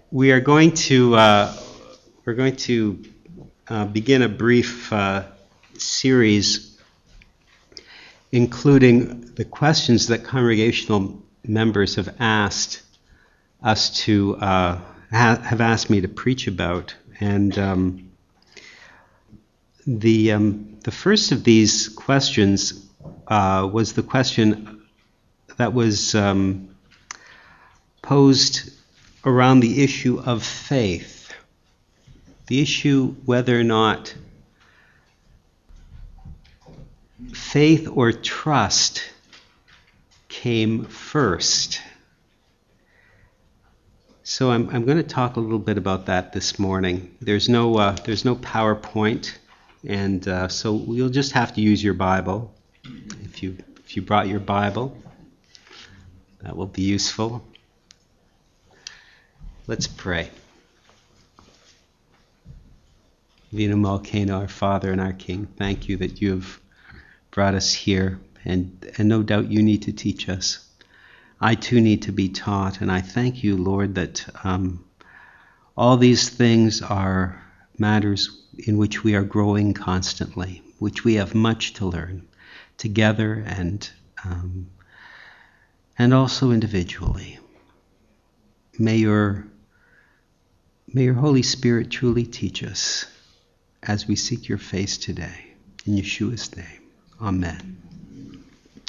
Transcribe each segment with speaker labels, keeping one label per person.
Speaker 1: We are going to begin a brief series, including the questions that congregational members have asked us to have asked me to preach about, and the first of these questions was the question that was posed around the issue of faith, the issue whether or not faith or trust came first. So I'm going to talk a little bit about that this morning. There's no PowerPoint, and so you'll just have to use your Bible. If you brought your Bible, that will be useful. Let's pray. Vina Malkena, our Father and our King, thank you that you have brought us here, and no doubt you need to teach us. I too need to be taught, and I thank you, Lord, that all these things are matters in which we are growing constantly, which we have much to learn together and also individually. May your Holy Spirit truly teach us as we seek your face today. In Yeshua's name, amen.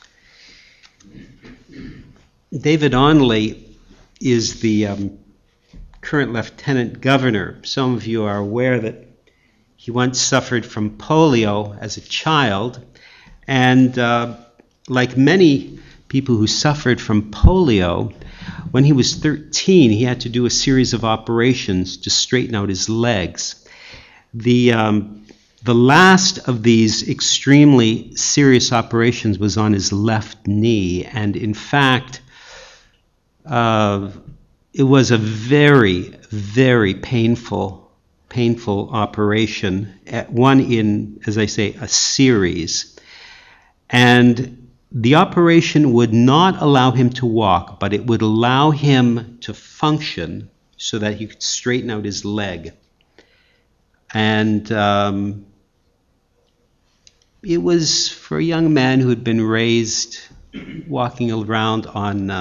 Speaker 1: David Onley is the current lieutenant governor. Some of you are aware that he once suffered from polio as a child, and like many people who suffered from polio, when he was 13, he had to do a series of operations to straighten out his legs. The last of these extremely serious operations was on his left knee, and in fact, it was a very, very painful operation, one in, as I say, a series. And the operation would not allow him to walk, but it would allow him to function so that he could straighten out his leg. And it was for a young man who had been raised walking around on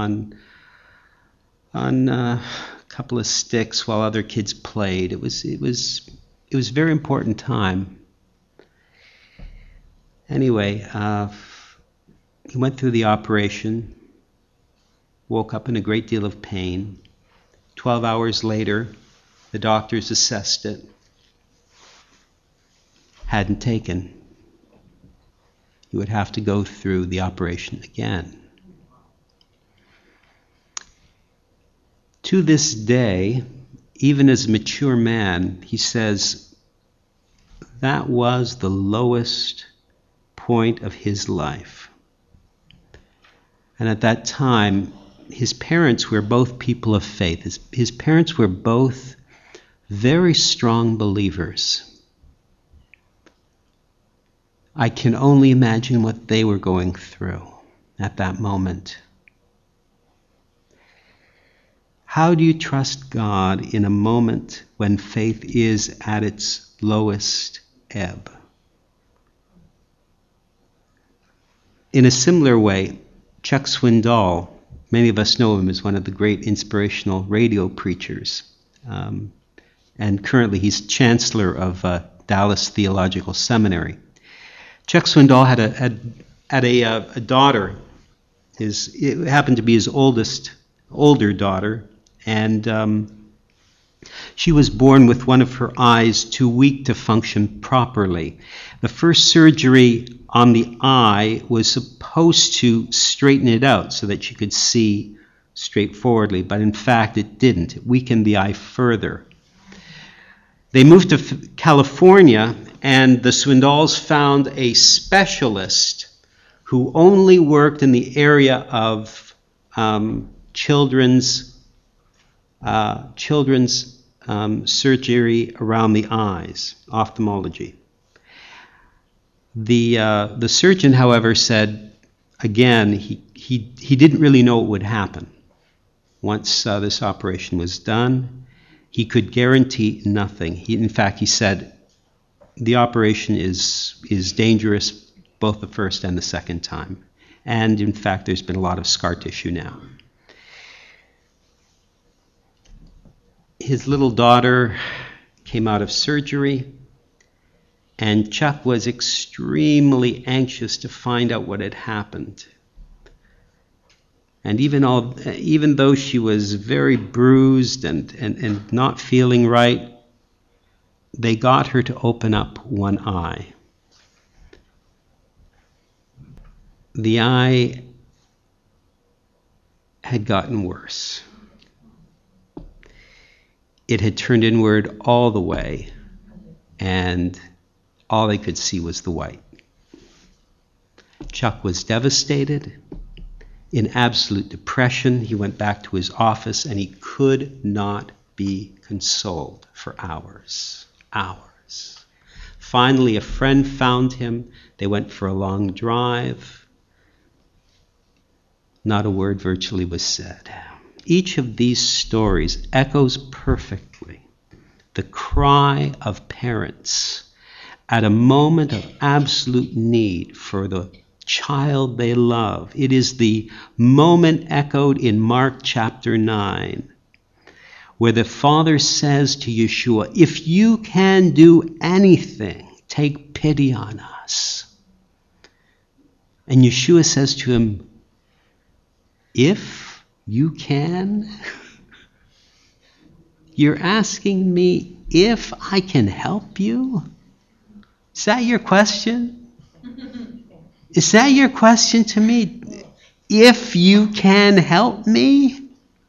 Speaker 1: a couple of sticks while other kids played. It was a very important time. Anyway, he went through the operation, woke up in a great deal of pain. 12 hours later, the doctors assessed it. Hadn't taken. He would have to go through the operation again. To this day, even as a mature man, he says that was the lowest point of his life. And at that time, his parents were both people of faith. His parents were both very strong believers. I can only imagine what they were going through at that moment. How do you trust God in a moment when faith is at its lowest ebb? In a similar way, Chuck Swindoll, many of us know him as one of the great inspirational radio preachers, and currently he's chancellor of Dallas Theological Seminary. Chuck Swindoll had a daughter. It happened to be his older daughter, and she was born with one of her eyes too weak to function properly. The first surgery on the eye was supposed to straighten it out so that she could see straightforwardly, but in fact it didn't. It weakened the eye further. They moved to California, and the Swindolls found a specialist who only worked in the area of children's surgery around the eyes, ophthalmology. The surgeon, however, said again he didn't really know what would happen. once this operation was done. He could guarantee nothing. In fact, he said the operation is dangerous both the first and the second time. And in fact, there's been a lot of scar tissue now. His little daughter came out of surgery, and Chuck was extremely anxious to find out what had happened. And even though she was very bruised and not feeling right, they got her to open up one eye. The eye had gotten worse. It had turned inward all the way, and all they could see was the white. Chuck was devastated. In absolute depression, he went back to his office, and he could not be consoled for hours. Finally, a friend found him. They went for a long drive. Not a word virtually was said. Each of these stories echoes perfectly the cry of parents at a moment of absolute need for the child they love. It is the moment echoed in Mark chapter 9, where the Father says to Yeshua, "If you can do anything, take pity on us." And Yeshua says to him, "If you can?" You're asking me if I can help you? Is that your question? Is that your question to me? If you can help me?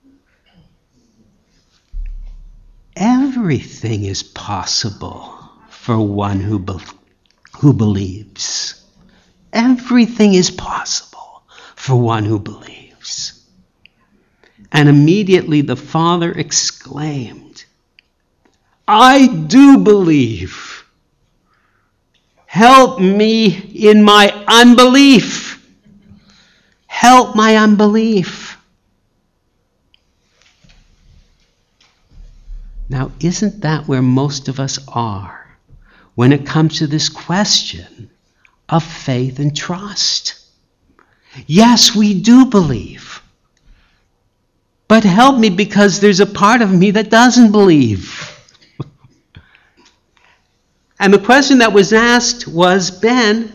Speaker 1: Everything is possible for one who believes. Everything is possible for one who believes. And immediately the Father exclaimed, "I do believe. Help me in my unbelief. Help my unbelief." Now, isn't that where most of us are when it comes to this question of faith and trust? Yes, we do believe. But help me, because there's a part of me that doesn't believe. And the question that was asked was, Ben,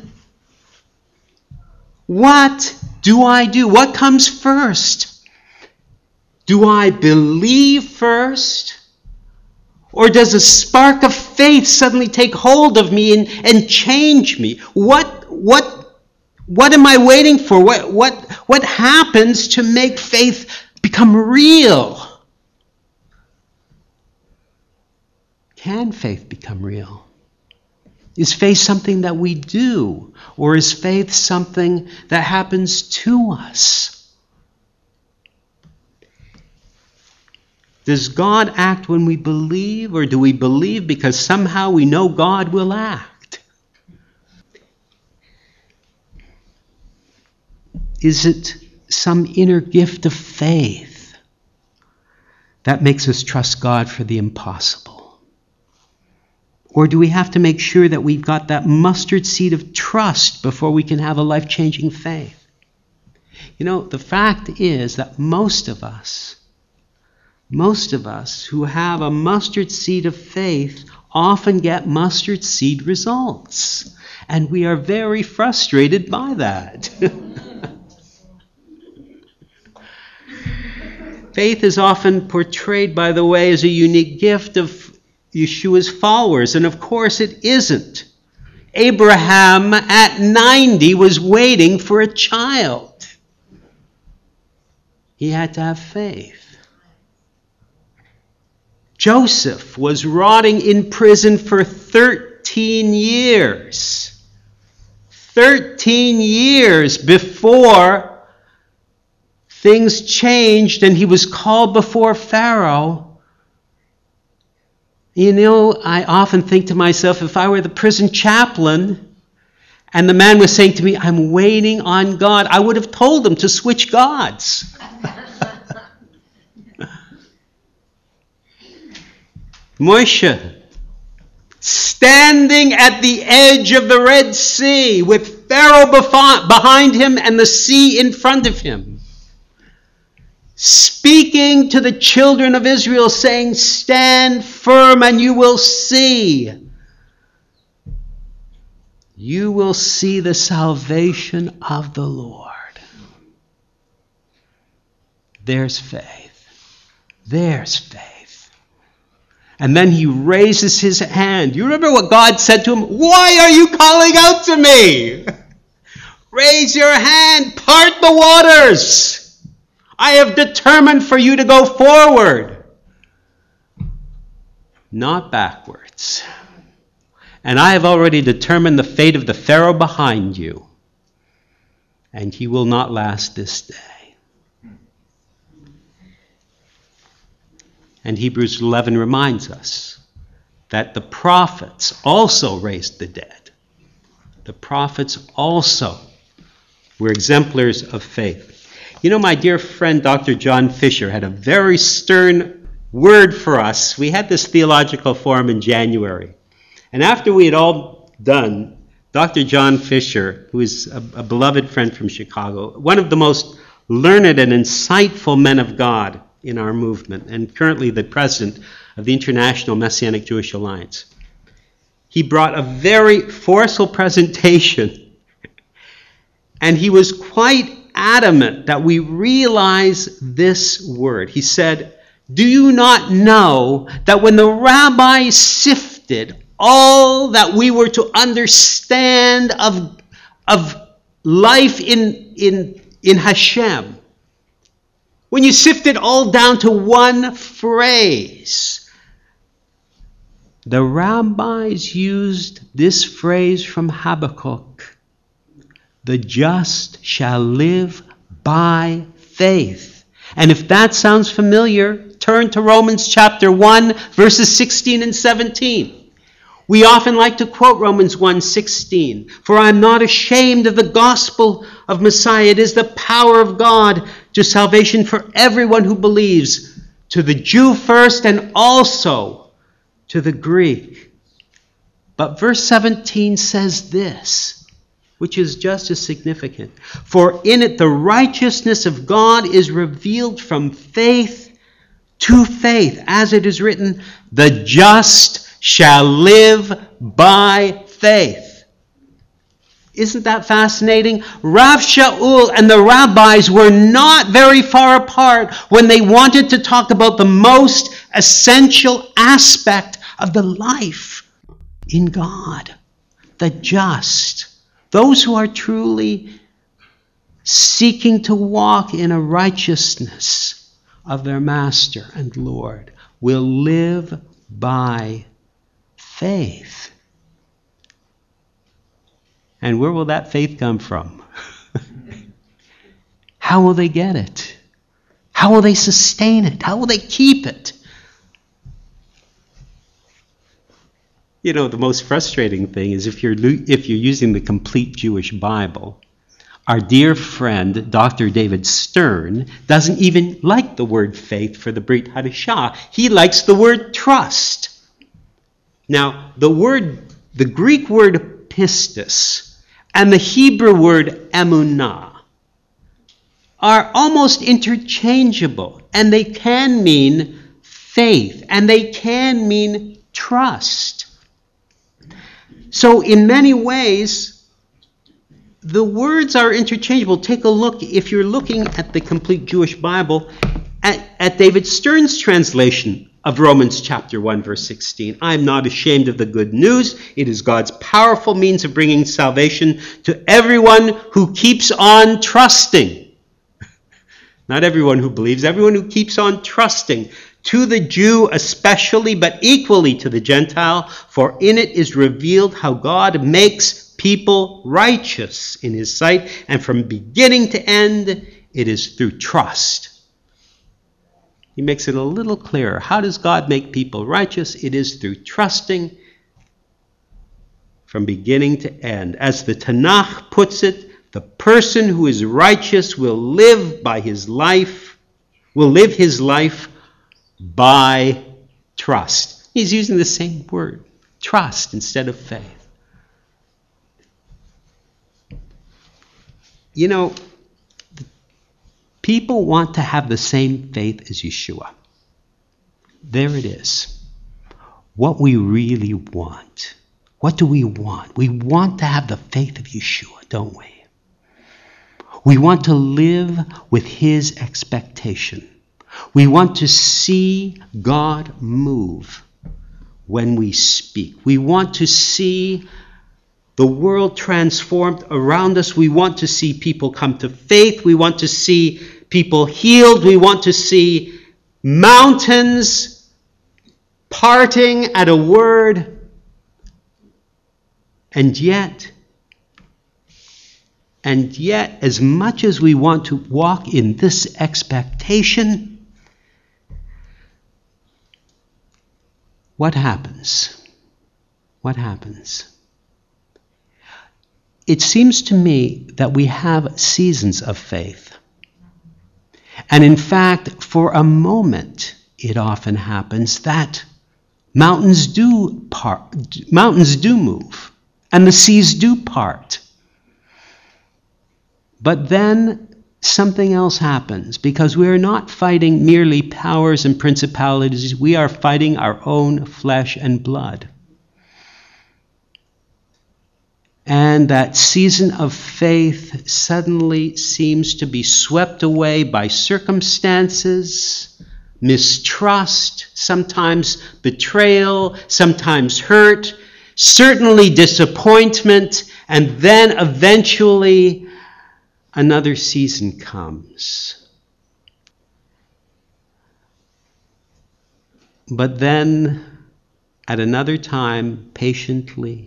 Speaker 1: what do I do? What comes first? Do I believe first? Or does a spark of faith suddenly take hold of me and change me? What am I waiting for? What happens to make faith become real? Can faith become real? Is faith something that we do? Or is faith something that happens to us? Does God act when we believe, or do we believe because somehow we know God will act? Is it some inner gift of faith that makes us trust God for the impossible? Or do we have to make sure that we've got that mustard seed of trust before we can have a life-changing faith? You know, the fact is that most of us who have a mustard seed of faith often get mustard seed results. And we are very frustrated by that. Faith is often portrayed, by the way, as a unique gift of Yeshua's followers, and of course it isn't. Abraham at 90 was waiting for a child. He had to have faith. Joseph was rotting in prison for 13 years. 13 years before things changed and he was called before Pharaoh. You know, I often think to myself, if I were the prison chaplain and the man was saying to me, "I'm waiting on God," I would have told him to switch gods. Moshe, standing at the edge of the Red Sea with Pharaoh behind him and the sea in front of him, speaking to the children of Israel, saying, stand firm and you will see. You will see the salvation of the Lord. There's faith. There's faith. And then he raises his hand. You remember what God said to him? Why are you calling out to me? Raise your hand, part the waters. I have determined for you to go forward, not backwards. And I have already determined the fate of the Pharaoh behind you, and he will not last this day. And Hebrews 11 reminds us that the prophets also raised the dead. The prophets also were exemplars of faith. You know, my dear friend Dr. John Fisher had a very stern word for us. We had this theological forum in January. And after we had all done, Dr. John Fisher, who is a beloved friend from Chicago, one of the most learned and insightful men of God in our movement, and currently the president of the International Messianic Jewish Alliance, he brought a very forceful presentation, and he was quite adamant that we realize this word. He said, do you not know that when the rabbis sifted all that we were to understand of life in Hashem, when you sift it all down to one phrase, the rabbis used this phrase from Habakkuk, the just shall live by faith. And if that sounds familiar, turn to Romans chapter 1, verses 16 and 17. We often like to quote Romans 1:16, for I am not ashamed of the gospel of Messiah. It is the power of God to salvation for everyone who believes, to the Jew first and also to the Greek. But verse 17 says this, which is just as significant. For in it the righteousness of God is revealed from faith to faith, as it is written, the just shall live by faith. Isn't that fascinating? Rav Shaul and the rabbis were not very far apart when they wanted to talk about the most essential aspect of the life in God. The just. Those who are truly seeking to walk in a righteousness of their Master and Lord will live by faith. And where will that faith come from? How will they get it? How will they sustain it? How will they keep it? You know, the most frustrating thing is if you're using the complete Jewish Bible, our dear friend, Dr. David Stern, doesn't even like the word faith for the Brit Hadashah. He likes the word trust. Now, the Greek word pistis and the Hebrew word emunah are almost interchangeable, and they can mean faith, and they can mean trust. So in many ways, the words are interchangeable. Take a look, if you're looking at the complete Jewish Bible, at David Stern's translation of Romans chapter 1, verse 16. I am not ashamed of the good news. It is God's powerful means of bringing salvation to everyone who keeps on trusting. Not everyone who believes, everyone who keeps on trusting. To the Jew especially, but equally to the Gentile, for in it is revealed how God makes people righteous in his sight, and from beginning to end, it is through trust. He makes it a little clearer. How does God make people righteous? It is through trusting from beginning to end. As the Tanakh puts it, the person who is righteous will live his life by trust. He's using the same word, trust instead of faith. You know, people want to have the same faith as Yeshua. There it is. What we really want. What do we want? We want to have the faith of Yeshua, don't we? We want to live with his expectation. We want to see God move when we speak. We want to see the world transformed around us. We want to see people come to faith. We want to see people healed. We want to see mountains parting at a word. And yet, as much as we want to walk in this expectation, what happens? What happens? It seems to me that we have seasons of faith. And in fact, for a moment, it often happens that mountains do move, and the seas do part. But then something else happens, because we are not fighting merely powers and principalities. We are fighting our own flesh and blood. And that season of faith suddenly seems to be swept away by circumstances, mistrust, sometimes betrayal, sometimes hurt, certainly disappointment, and then eventually another season comes. But then, at another time, patiently,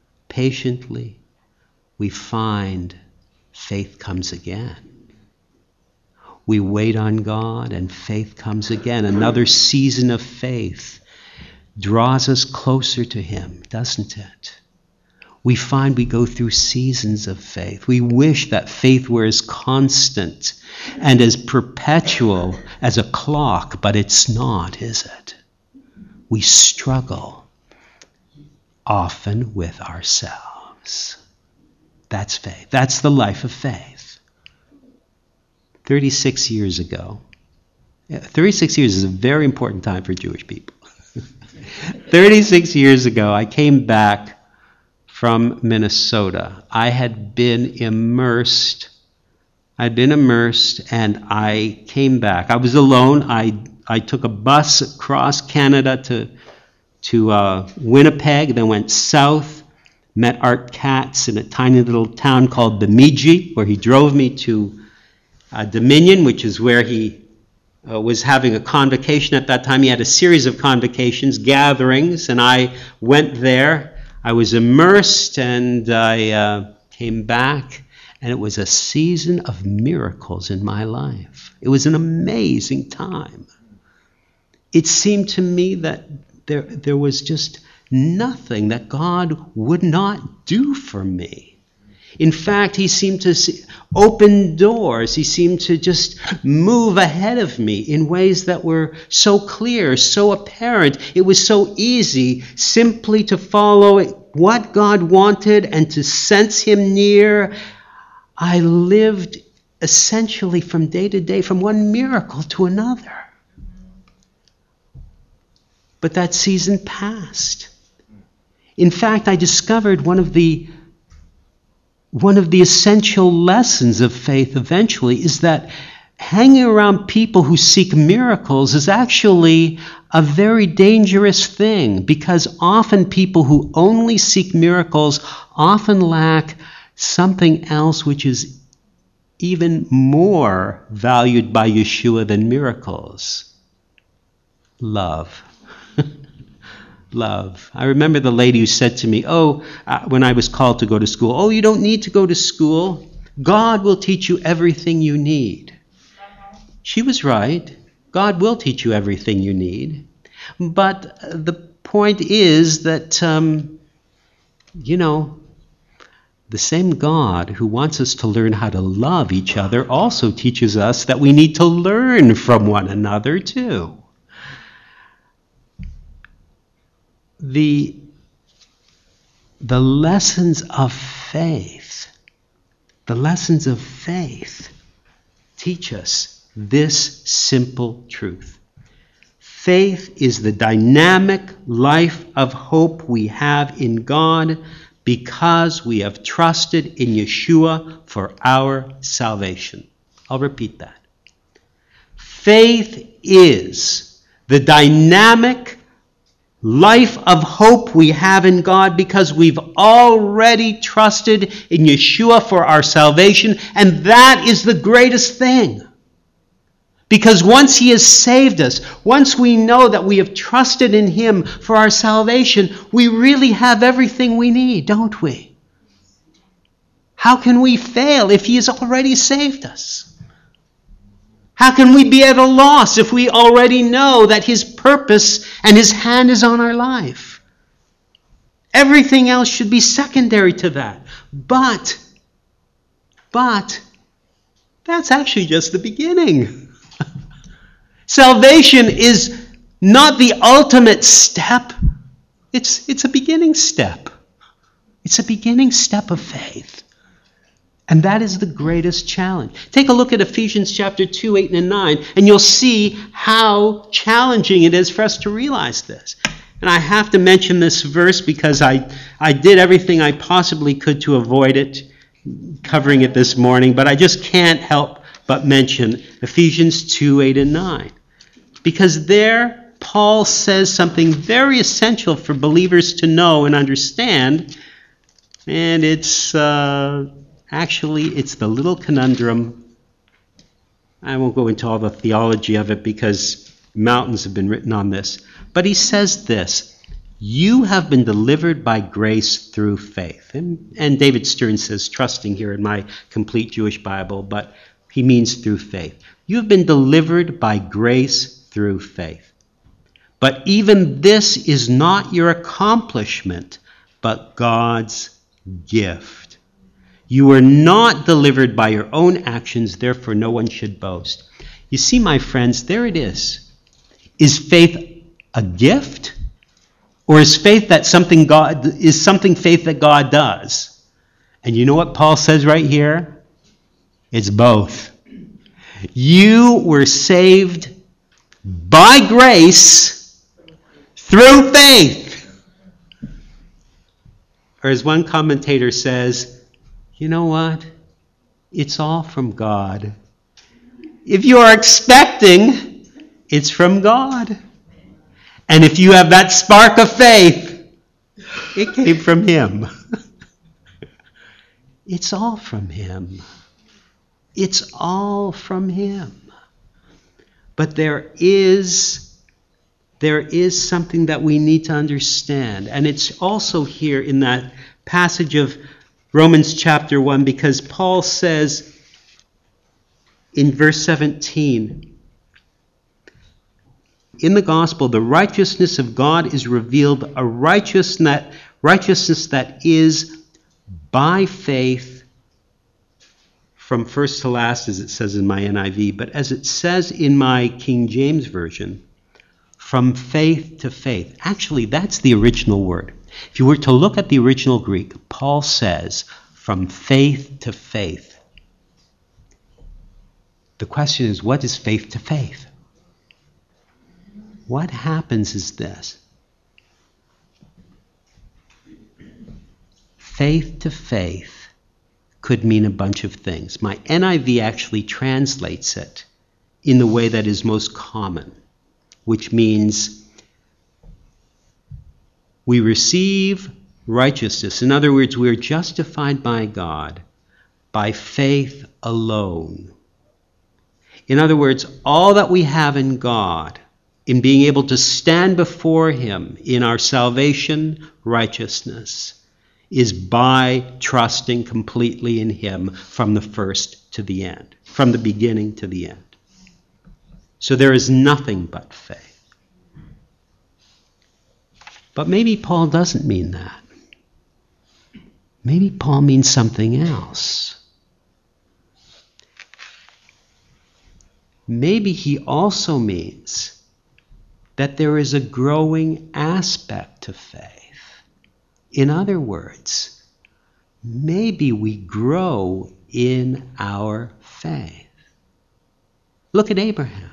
Speaker 1: we find faith comes again. We wait on God and faith comes again. Another season of faith draws us closer to him, doesn't it? We find we go through seasons of faith. We wish that faith were as constant and as perpetual as a clock, but it's not, is it? We struggle often with ourselves. That's faith. That's the life of faith. 36 years ago. 36 years is a very important time for Jewish people. 36 years ago, I came back from Minnesota. I had been immersed. And I came back. I was alone. I took a bus across Canada to Winnipeg, then went south, met Art Katz in a tiny little town called Bemidji, where he drove me to Dominion, which is where he was having a convocation at that time. He had a series of convocations, gatherings, and I went there. I was immersed, and I came back, and it was a season of miracles in my life. It was an amazing time. It seemed to me that there was just nothing that God would not do for me. In fact, he seemed to open doors. He seemed to just move ahead of me in ways that were so clear, so apparent. It was so easy simply to follow what God wanted and to sense him near. I lived essentially from day to day, from one miracle to another. But that season passed. In fact, I discovered one of the essential lessons of faith eventually is that hanging around people who seek miracles is actually a very dangerous thing, because often people who only seek miracles often lack something else which is even more valued by Yeshua than miracles: love. Love. I remember the lady who said to me, when I was called to go to school, you don't need to go to school. God will teach you everything you need. She was right. God will teach you everything you need. But the point is that, the same God who wants us to learn how to love each other also teaches us that we need to learn from one another too. the lessons of faith, teach us this simple truth. Faith is the dynamic life of hope we have in God because we have trusted in Yeshua for our salvation. I'll repeat that. Faith is the dynamic life of hope we have in God because we've already trusted in Yeshua for our salvation, and that is the greatest thing. Because once He has saved us, once we know that we have trusted in Him for our salvation, we really have everything we need, don't we? How can we fail if He has already saved us? How can we be at a loss if we already know that His purpose and His hand is on our life? Everything else should be secondary to that. But that's actually just the beginning. Salvation is not the ultimate step. It's a beginning step. It's a beginning step of faith. And that is the greatest challenge. Take a look at Ephesians chapter 2, 8, and 9, and you'll see how challenging it is for us to realize this. And I have to mention this verse because I did everything I possibly could to avoid it, covering it this morning, but I just can't help but mention Ephesians 2, 8, and 9. Because there, Paul says something very essential for believers to know and understand, and it's actually the little conundrum. I won't go into all the theology of it because mountains have been written on this. But he says this: you have been delivered by grace through faith. And David Stern says trusting here in my complete Jewish Bible, but he means through faith. You have been delivered by grace through faith. But even this is not your accomplishment, but God's gift. You were not delivered by your own actions, therefore no one should boast. You see, my friends, there it is. Is faith a gift? Or is faith something faith that God does? And you know what Paul says right here? It's both. You were saved by grace through faith. Or as one commentator says, you know what? It's all from God. If you are expecting, it's from God. And if you have that spark of faith, it came from Him. It's all from Him. It's all from Him. But there is something that we need to understand. And it's also here in that passage of Romans chapter 1, because Paul says in verse 17, in the gospel, the righteousness of God is revealed, a righteousness that is by faith, from first to last, as it says in my NIV, but as it says in my King James Version, from faith to faith. Actually, that's the original word. If you were to look at the original Greek, Paul says, from faith to faith. The question is, what is faith to faith? What happens is this. Faith to faith could mean a bunch of things. My NIV actually translates it in the way that is most common, which means we receive righteousness. In other words, we are justified by God by faith alone. In other words, all that we have in God, in being able to stand before Him in our salvation righteousness, is by trusting completely in Him from the first to the end, from the beginning to the end. So there is nothing but faith. But maybe Paul doesn't mean that. Maybe Paul means something else. Maybe he also means that there is a growing aspect to faith. In other words, maybe we grow in our faith. Look at Abraham.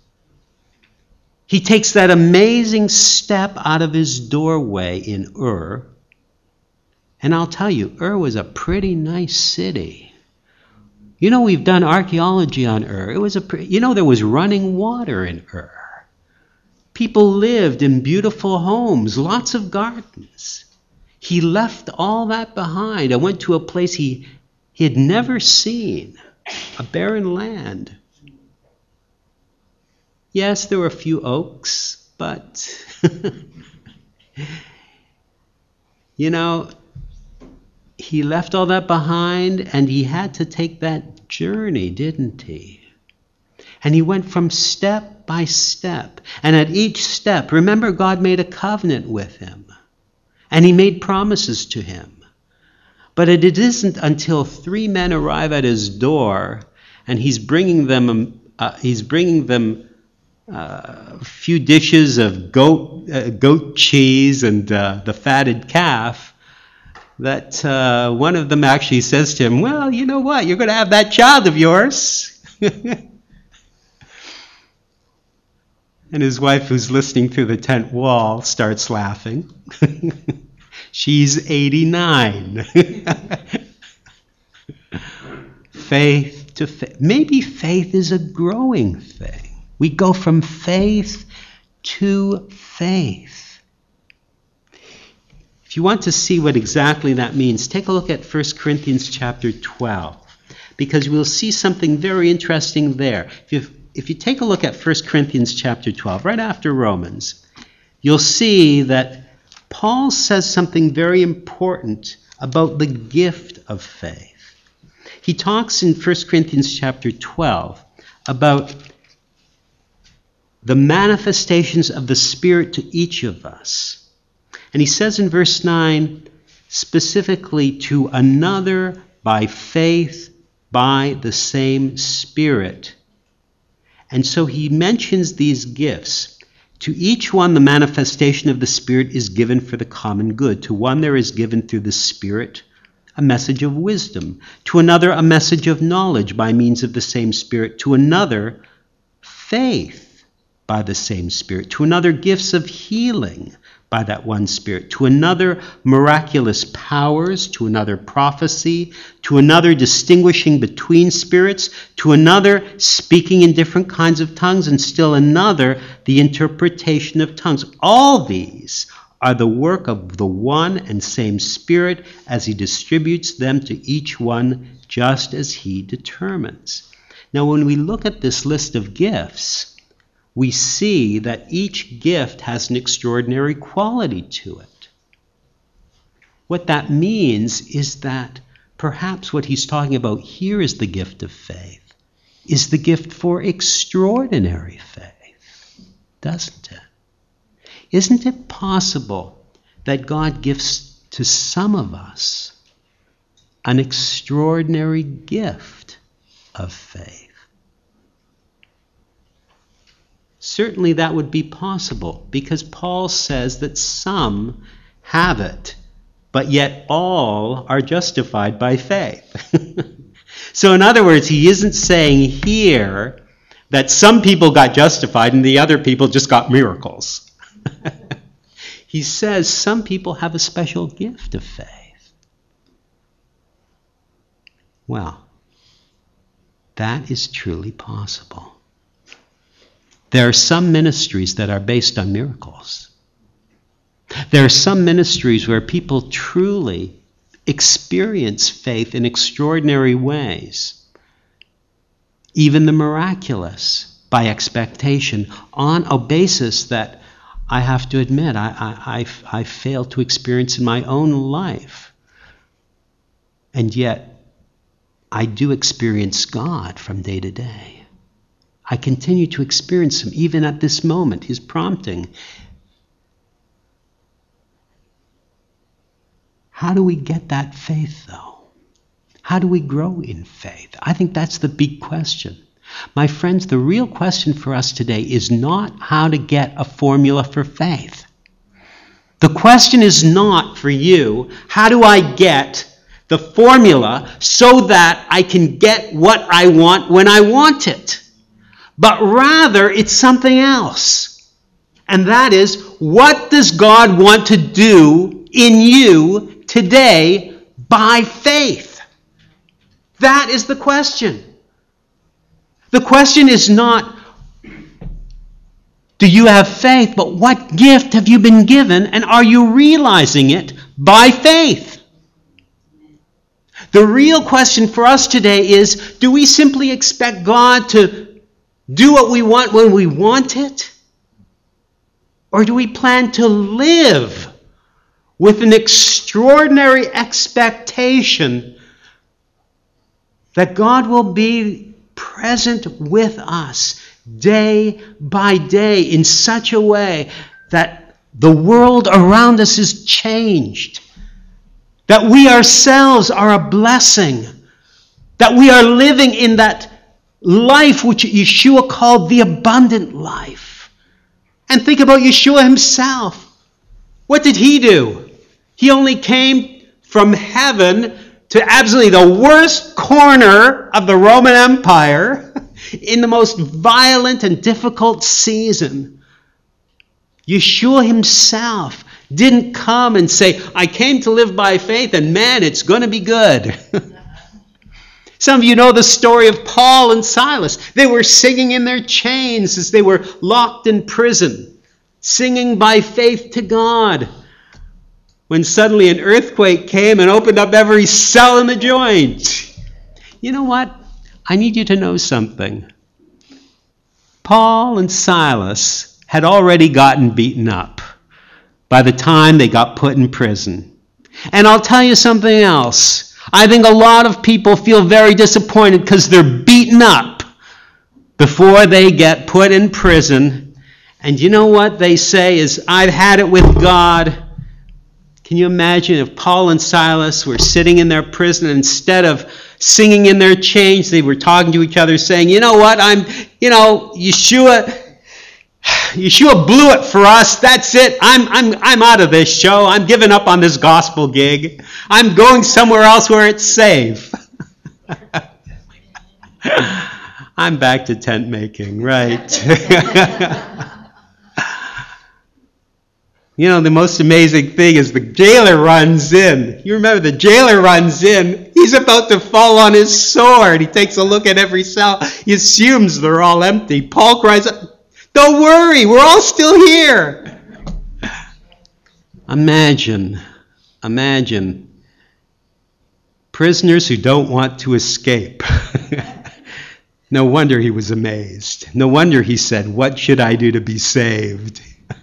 Speaker 1: He takes that amazing step out of his doorway in Ur. And I'll tell you, Ur was a pretty nice city. You know, we've done archaeology on Ur. It was there was running water in Ur. People lived in beautiful homes, lots of gardens. He left all that behind and went to a place he had never seen, a barren land. Yes, there were a few oaks, but, he left all that behind and he had to take that journey, didn't he? And he went from step by step. And at each step, remember, God made a covenant with him. And he made promises to him. But it isn't until 3 men arrive at his door and he's bringing them a few dishes of goat cheese and the fatted calf, that one of them actually says to him, well, you know what, you're going to have that child of yours. And his wife, who's listening through the tent wall, starts laughing. She's 89. Faith to faith. Maybe faith is a growing thing. We go from faith to faith. If you want to see what exactly that means, take a look at 1 Corinthians chapter 12, because we'll see something very interesting there. If you take a look at 1 Corinthians chapter 12, right after Romans, you'll see that Paul says something very important about the gift of faith. He talks in 1 Corinthians chapter 12 about the manifestations of the Spirit to each of us. And he says in verse 9, specifically, to another by faith, by the same Spirit. And so he mentions these gifts. To each one, the manifestation of the Spirit is given for the common good. To one, there is given through the Spirit a message of wisdom. To another, a message of knowledge by means of the same Spirit. To another, faith by the same Spirit. To another, gifts of healing by that one Spirit. To another, miraculous powers. To another, prophecy. To another, distinguishing between spirits. To another, speaking in different kinds of tongues. And still another, the interpretation of tongues. All these are the work of the one and same Spirit as he distributes them to each one just as he determines. Now, when we look at this list of gifts, we see that each gift has an extraordinary quality to it. What that means is that perhaps what he's talking about here is the gift of faith, is the gift for extraordinary faith, doesn't it? Isn't it possible that God gives to some of us an extraordinary gift of faith? Certainly that would be possible, because Paul says that some have it, but yet all are justified by faith. So in other words, he isn't saying here that some people got justified and the other people just got miracles. He says some people have a special gift of faith. Well, that is truly possible. There are some ministries that are based on miracles. There are some ministries where people truly experience faith in extraordinary ways, even the miraculous, by expectation, on a basis that I have to admit I fail to experience in my own life. And yet, I do experience God from day to day. I continue to experience him even at this moment, his prompting. How do we get that faith, though? How do we grow in faith? I think that's the big question. My friends, the real question for us today is not how to get a formula for faith. The question is not for you, how do I get the formula so that I can get what I want when I want it? But rather, it's something else. And that is, what does God want to do in you today by faith? That is the question. The question is not, do you have faith, but what gift have you been given, and are you realizing it by faith? The real question for us today is, do we simply expect God to do what we want when we want it? Or do we plan to live with an extraordinary expectation that God will be present with us day by day in such a way that the world around us is changed, that we ourselves are a blessing, that we are living in that life which Yeshua called the abundant life? And think about Yeshua himself. What did he do? He only came from heaven to absolutely the worst corner of the Roman Empire in the most violent and difficult season. Yeshua himself didn't come and say, I came to live by faith, and man, it's going to be good. Some of you know the story of Paul and Silas. They were singing in their chains as they were locked in prison, singing by faith to God, when suddenly an earthquake came and opened up every cell in the joint. You know what? I need you to know something. Paul and Silas had already gotten beaten up by the time they got put in prison. And I'll tell you something else. I think a lot of people feel very disappointed because they're beaten up before they get put in prison. And you know what they say is, I've had it with God. Can you imagine if Paul and Silas were sitting in their prison, and instead of singing in their chains, they were talking to each other saying, you know what, Yeshua blew it for us. That's it. I'm out of this show. I'm giving up on this gospel gig. I'm going somewhere else where it's safe. I'm back to tent making, right? You know, the most amazing thing is the jailer runs in. You remember the jailer runs in. He's about to fall on his sword. He takes a look at every cell. He assumes they're all empty. Paul cries out, don't worry, we're all still here. Imagine prisoners who don't want to escape. No wonder he was amazed. No wonder he said, what should I do to be saved?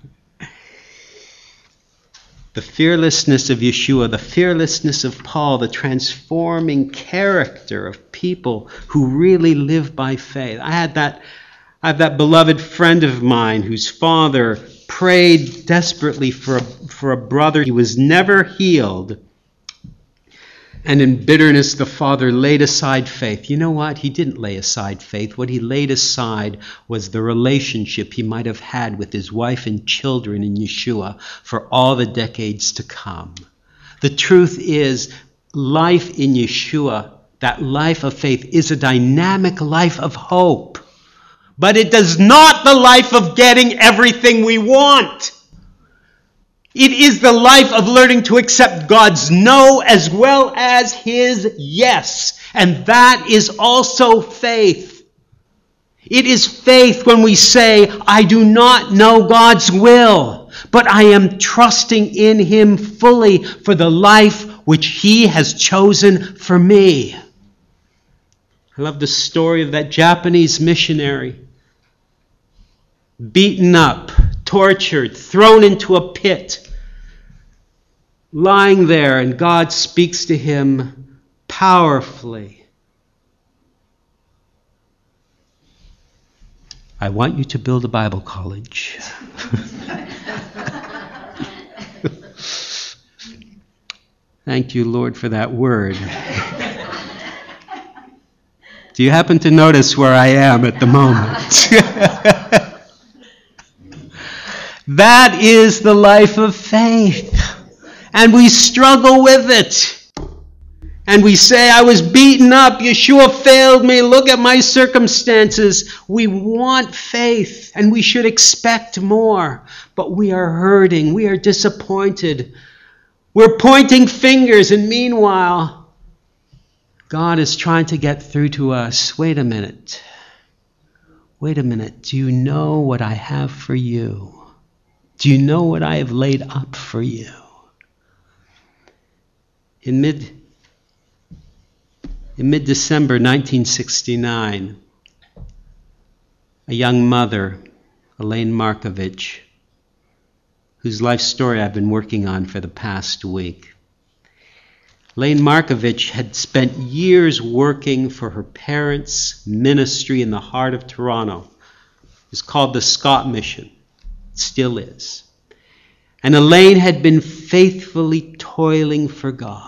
Speaker 1: The fearlessness of Yeshua, the fearlessness of Paul, the transforming character of people who really live by faith. I have that beloved friend of mine whose father prayed desperately for a brother. He was never healed. And in bitterness, the father laid aside faith. You know what? He didn't lay aside faith. What he laid aside was the relationship he might have had with his wife and children in Yeshua for all the decades to come. The truth is, life in Yeshua, that life of faith, is a dynamic life of hope. But it is not the life of getting everything we want. It is the life of learning to accept God's no as well as his yes. And that is also faith. It is faith when we say, I do not know God's will, but I am trusting in him fully for the life which he has chosen for me. I love the story of that Japanese missionary. Beaten up, tortured, thrown into a pit, lying there, and God speaks to him powerfully. I want you to build a Bible college. Thank you, Lord, for that word. Do you happen to notice where I am at the moment? That is the life of faith. And we struggle with it. And we say, I was beaten up. Yeshua failed me. Look at my circumstances. We want faith, and we should expect more. But we are hurting. We are disappointed. We're pointing fingers, and meanwhile, God is trying to get through to us. Wait a minute. Wait a minute. Do you know what I have for you? Do you know what I have laid up for you? In mid-December 1969, a young mother, Elaine Markovich, whose life story I've been working on for the past week. Elaine Markovich had spent years working for her parents' ministry in the heart of Toronto. It's called the Scott Mission. It still is. And Elaine had been faithfully toiling for God.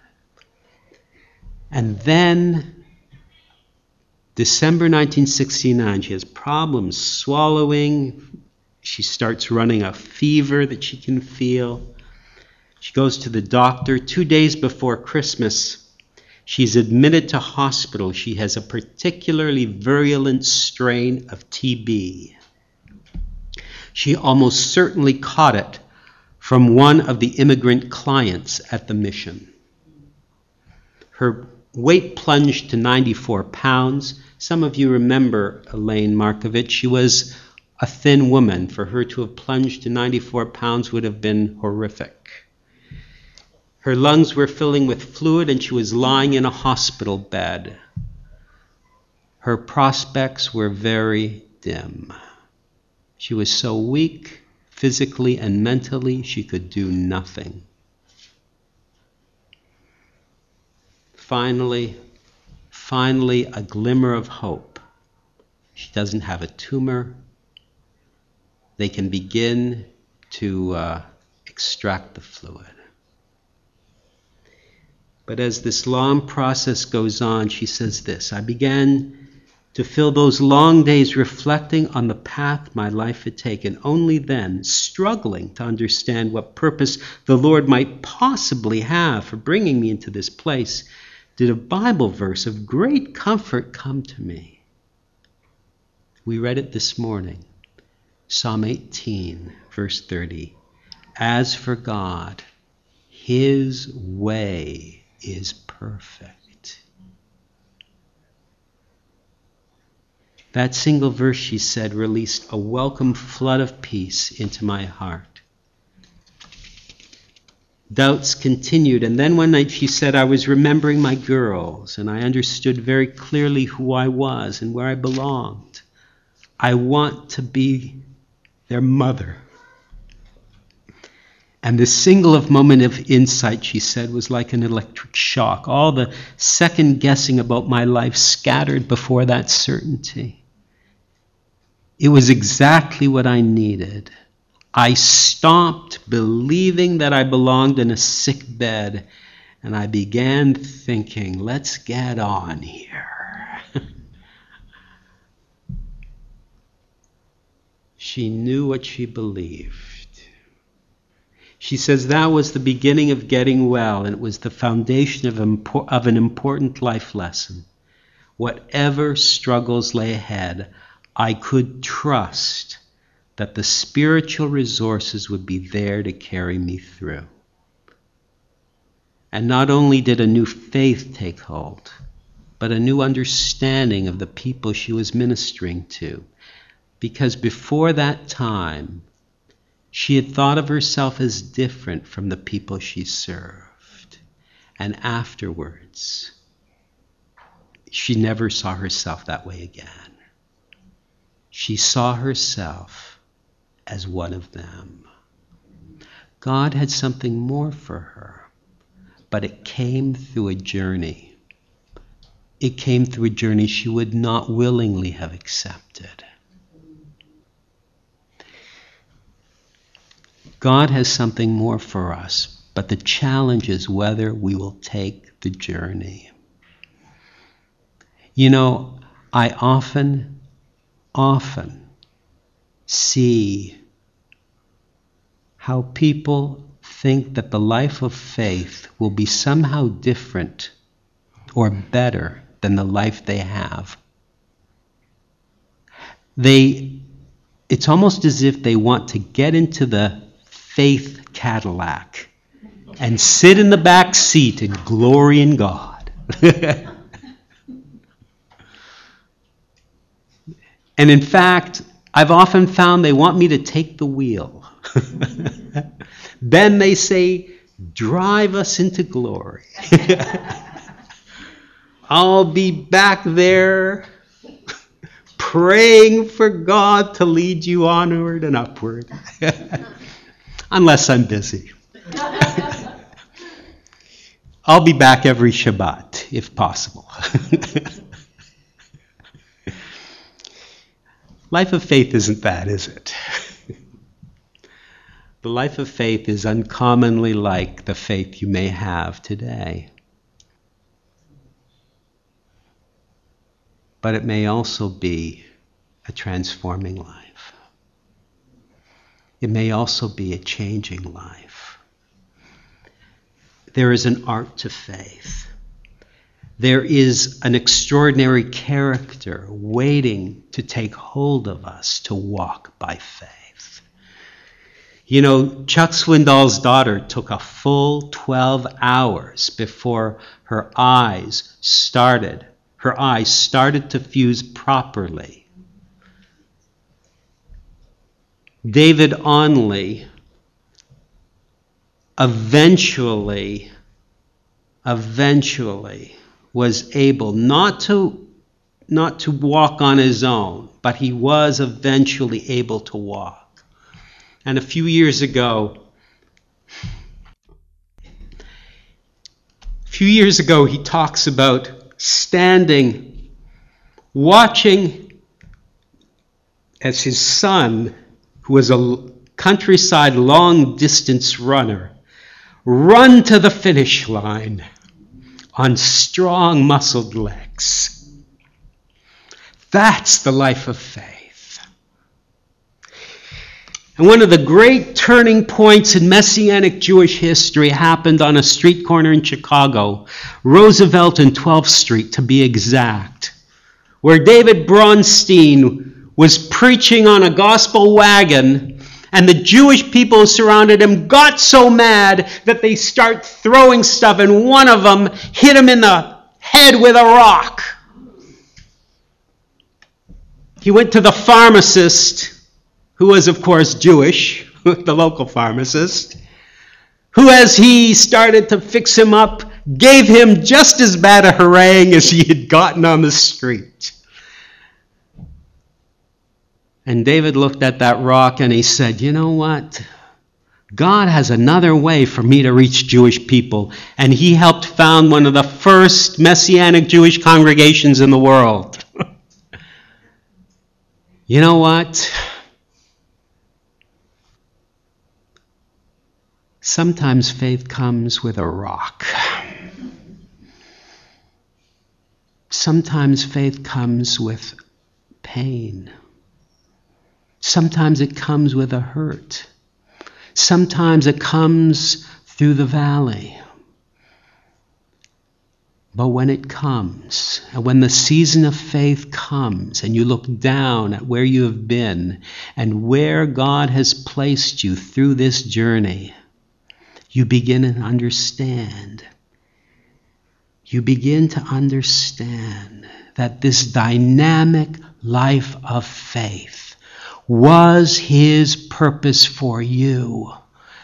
Speaker 1: And then, December 1969, she has problems swallowing. She starts running a fever that she can feel. She goes to the doctor. 2 days before Christmas, she's admitted to hospital. She has a particularly virulent strain of TB. She almost certainly caught it from one of the immigrant clients at the mission. Her weight plunged to 94 pounds. Some of you remember Elaine Markovich. She was a thin woman. For her to have plunged to 94 pounds would have been horrific. Her lungs were filling with fluid, and she was lying in a hospital bed. Her prospects were very dim. She was so weak, physically and mentally, she could do nothing. Finally, a glimmer of hope. She doesn't have a tumor. They can begin to extract the fluid. But as this long process goes on, she says this, I began to fill those long days reflecting on the path my life had taken. Only then, struggling to understand what purpose the Lord might possibly have for bringing me into this place, did a Bible verse of great comfort come to me. We read it this morning, Psalm 18, verse 30. As for God, his way is perfect. That single verse, she said, released a welcome flood of peace into my heart. Doubts continued, and then one night she said, I was remembering my girls, and I understood very clearly who I was and where I belonged. I want to be their mother. And the single moment of insight, she said, was like an electric shock. All the second guessing about my life scattered before that certainty. It was exactly what I needed. I stopped believing that I belonged in a sick bed, and I began thinking, let's get on here. She knew what she believed. She says that was the beginning of getting well, and it was the foundation of an important life lesson. Whatever struggles lay ahead, I could trust that the spiritual resources would be there to carry me through. And not only did a new faith take hold, but a new understanding of the people she was ministering to. Because before that time, she had thought of herself as different from the people she served. And afterwards, she never saw herself that way again. She saw herself as one of them. God had something more for her, but it came through a journey. It came through a journey she would not willingly have accepted. God has something more for us, but the challenge is whether we will take the journey. You know, I often see how people think that the life of faith will be somehow different or better than the life they have. It's almost as if they want to get into the faith Cadillac and sit in the back seat and glory in God. And in fact, I've often found they want me to take the wheel. Then they say, drive us into glory. I'll be back there praying for God to lead you onward and upward. Unless I'm busy. I'll be back every Shabbat, if possible. Life of faith isn't that, is it? The life of faith is uncommonly like the faith you may have today. But it may also be a transforming life. It may also be a changing life. There is an art to faith. There is an extraordinary character waiting to take hold of us to walk by faith. You know, Chuck Swindoll's daughter took a full 12 hours before her eyes started to fuse properly. David Onley eventually was able not to walk on his own, but he was eventually able to walk. And a few years ago, he talks about standing, watching as his son, who was a countryside long-distance runner, run to the finish line on strong, muscled legs. That's the life of faith. And one of the great turning points in Messianic Jewish history happened on a street corner in Chicago, Roosevelt and 12th Street to be exact, where David Bronstein was preaching on a gospel wagon, and the Jewish people who surrounded him got so mad that they start throwing stuff, and one of them hit him in the head with a rock. He went to the pharmacist, who was, of course, Jewish, the local pharmacist, who, as he started to fix him up, gave him just as bad a harangue as he had gotten on the street. And David looked at that rock and he said, you know what? God has another way for me to reach Jewish people. And he helped found one of the first Messianic Jewish congregations in the world. You know what? Sometimes faith comes with a rock. Sometimes faith comes with pain. Sometimes it comes with a hurt. Sometimes it comes through the valley. But when it comes, and when the season of faith comes, and you look down at where you have been and where God has placed you through this journey, you begin to understand. You begin to understand that this dynamic life of faith was his purpose for you.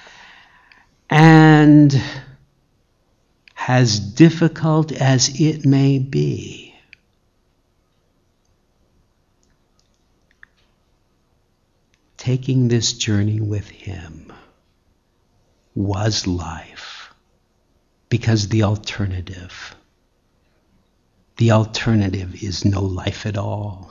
Speaker 1: And as difficult as it may be, taking this journey with him was life, because the alternative is no life at all.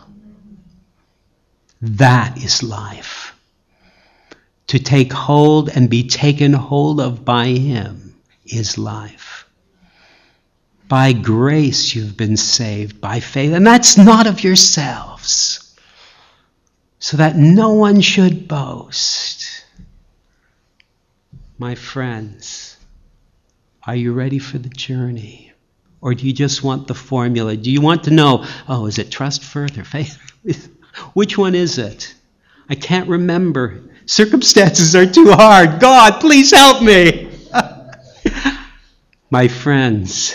Speaker 1: That is life. To take hold and be taken hold of by him is life. By grace you've been saved by faith, and that's not of yourselves, so that no one should boast. My friends, are you ready for the journey? Or do you just want the formula? Do you want to know, is it trust first or faith? Which one is it? I can't remember. Circumstances are too hard. God, please help me. My friends,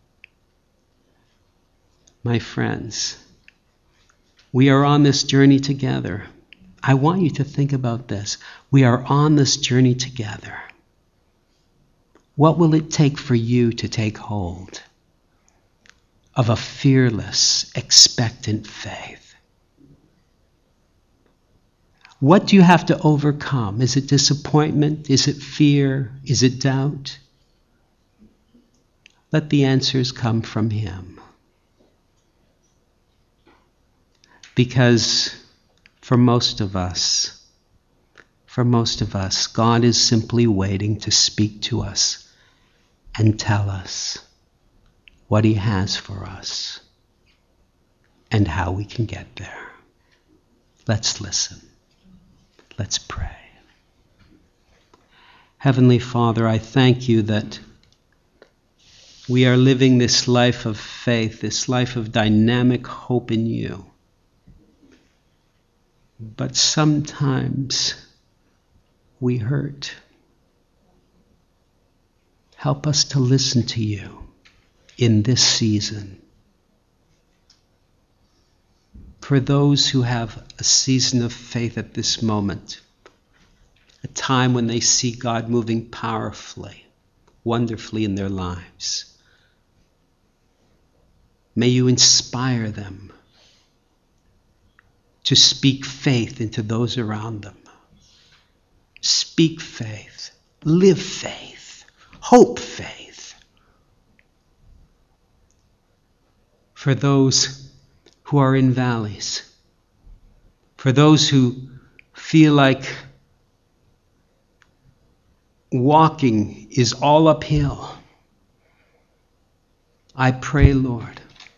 Speaker 1: we are on this journey together. I want you to think about this. We are on this journey together. What will it take for you to take hold of a fearless, expectant faith? What do you have to overcome? Is it disappointment? Is it fear? Is it doubt? Let the answers come from Him. Because for most of us, God is simply waiting to speak to us and tell us what He has for us and how we can get there. Let's listen. Let's pray. Heavenly Father, I thank You that we are living this life of faith, this life of dynamic hope in You. But sometimes we hurt. Help us to listen to You in this season. For those who have a season of faith at this moment, a time when they see God moving powerfully, wonderfully in their lives, may You inspire them to speak faith into those around them. Speak faith, live faith, hope faith. For those who are in valleys, for those who feel like walking is all uphill, I pray, Lord,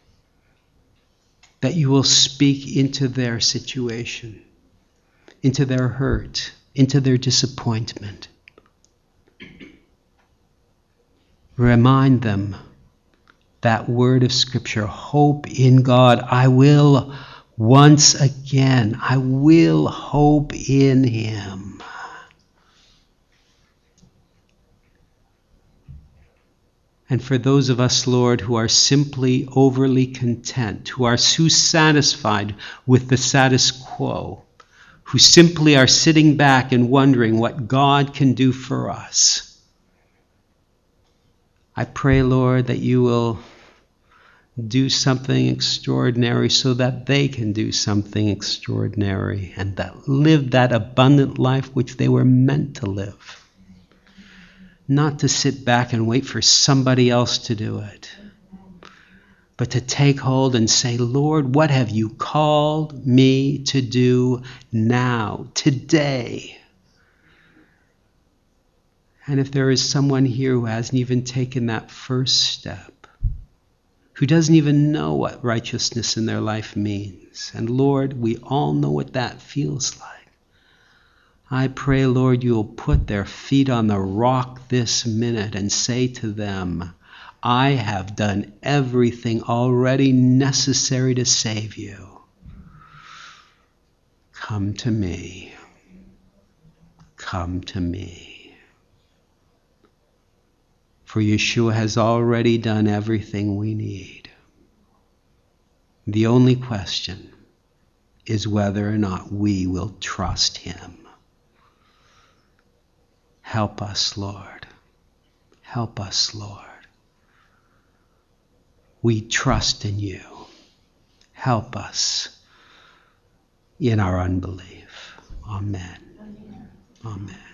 Speaker 1: that You will speak into their situation, into their hurt, into their disappointment. Remind them that word of Scripture, hope in God. I will once again, I will hope in Him. And for those of us, Lord, who are simply overly content, who are too satisfied with the status quo, who simply are sitting back and wondering what God can do for us, I pray, Lord, that You will do something extraordinary so that they can do something extraordinary and that live that abundant life which they were meant to live. Not to sit back and wait for somebody else to do it, but to take hold and say, Lord, what have You called me to do now, today? And if there is someone here who hasn't even taken that first step, who doesn't even know what righteousness in their life means, and Lord, we all know what that feels like, I pray, Lord, You will put their feet on the rock this minute and say to them, I have done everything already necessary to save you. Come to me. Come to me. For Yeshua has already done everything we need. The only question is whether or not we will trust Him. Help us, Lord. Help us, Lord. We trust in You. Help us in our unbelief. Amen. Amen.